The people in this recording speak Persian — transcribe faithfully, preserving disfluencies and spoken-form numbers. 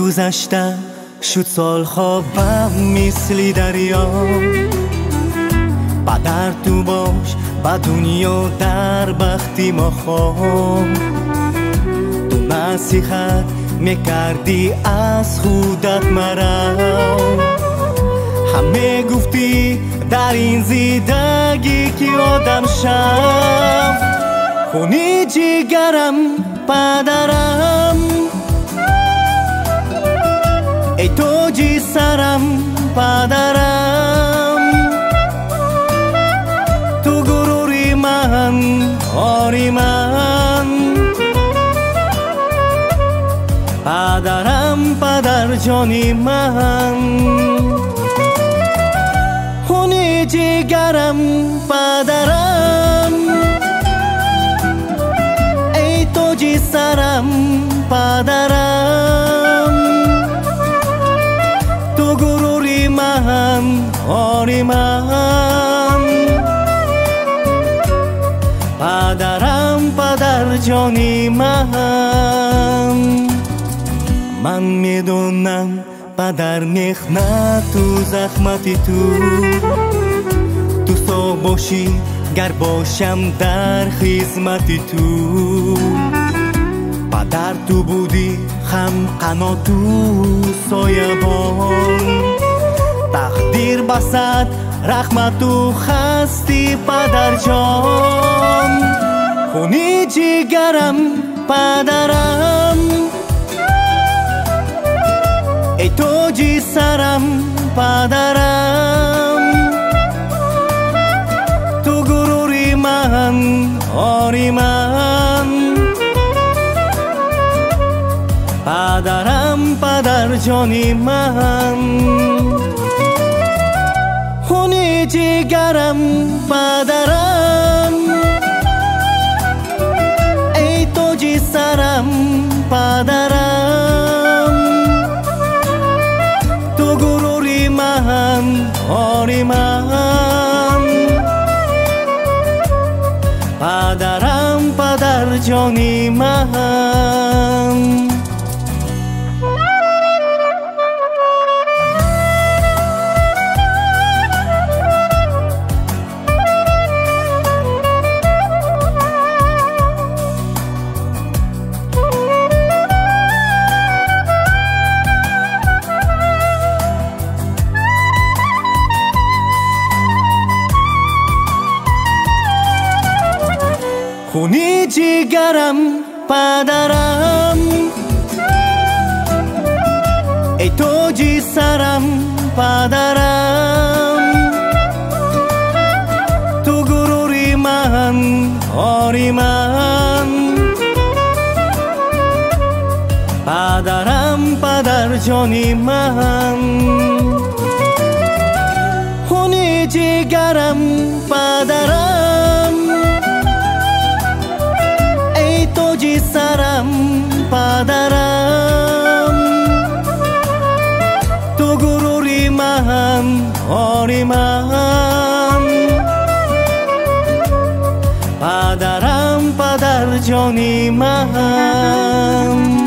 گذشته شد سالها بم مثل دریا. بدر تو باش با دنیا در بختی ما خواه. تو نصیحت میکردی از خودت مرا. همه گفتی در این زندگی که آدم شم. خونی جگرم پدرم، ای تاج سرم پدرم. تو گروری من آری من، پدرم پدر جانی من. خونی جگرم پدرم، ای تاج سرم پدرم. تو گروری من آری من، پدرم پدر جانی من. من میدونم پدر مخنت و زحمتی تو، تو سا باشی گر باشم در خدمتی تو. پدر تو بودی خم قنات و سایبان. تقدیر بسد رحمت و خستی پدر جان. خونی جگرم پدرم، ای تاج سرم پدرم. تو گروری من آری من، پدرم پدر جانی من. خونی جگرم پدرم، ای تاج سرم پدرم. تو گروری من آری من، پدرم پدر جانی من. خونی جگرم پدرم، ای تاج سرم پدرم. تو گروری من آری من، پدرم پدر جانی من. خونی جگرم پدرم، ای تاج سرم پدرم. تو گروری من آری من، پدرم پدر جانی من.